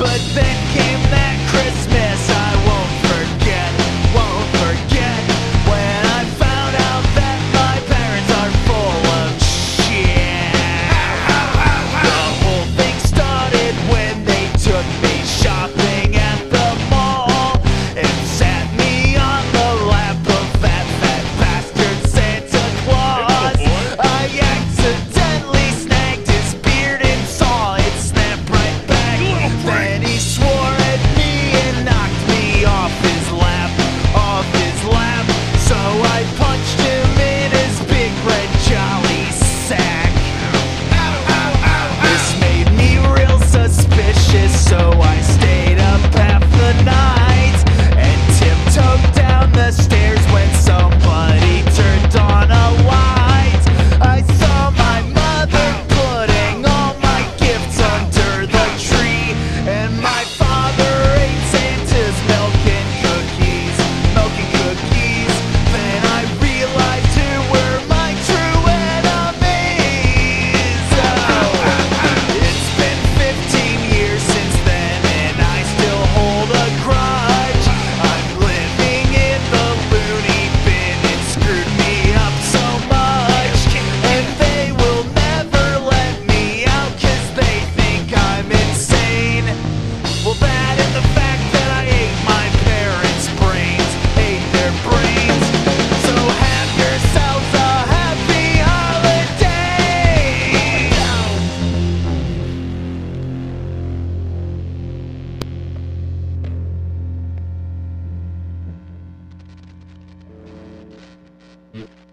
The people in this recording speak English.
But then came that Christmas I won't forget, when I found out that my parents are full of shit. The whole thing started when they took me shopping at the mall and sat me on the lap of that fat bastard Santa Claus. I accidentally snagged his beard and saw it snap right back. Then he swore at me and knocked me off his lap, So I punched him in his big red jolly sack. This made me real suspicious, so I stayed up half the night and tiptoed down the stairs when somebody turned on a light. I saw my mother putting all my gifts under the tree, and my father ate Santa's milk and cookies. Then I realized who were my true enemies. It's been 15 years since then, and I still hold a grudge. I'm living in the loony bin, it screwed me up so much. And they will never let me out 'cause they think I'm insane. Well, that and the fact that I ate my parents' brains, ate their brains. So have yourselves a happy holiday.